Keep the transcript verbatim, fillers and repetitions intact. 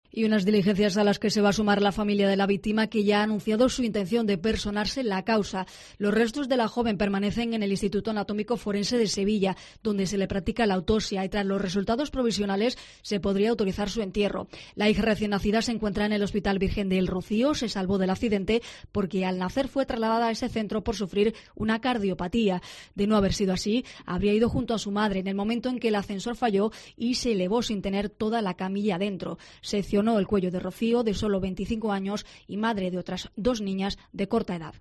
Y unas diligencias a las que se va a sumar la familia de la víctima, que ya ha anunciado su intención de personarse en la causa. Los restos de la joven permanecen en el Instituto Anatómico Forense de Sevilla, donde se le practica la autopsia, y tras los resultados provisionales se podría autorizar su entierro. La hija recién nacida se encuentra en el Hospital Virgen del Rocío. Se salvó del accidente porque al nacer fue trasladada a ese centro por sufrir una cardiopatía. De no haber sido así, habría ido junto a su madre en el momento en que el ascensor falló y se elevó sin tener toda la camilla dentro. Seccionó el cuello de Rocío, de solo veinticinco años y madre de otras dos niñas de corta edad.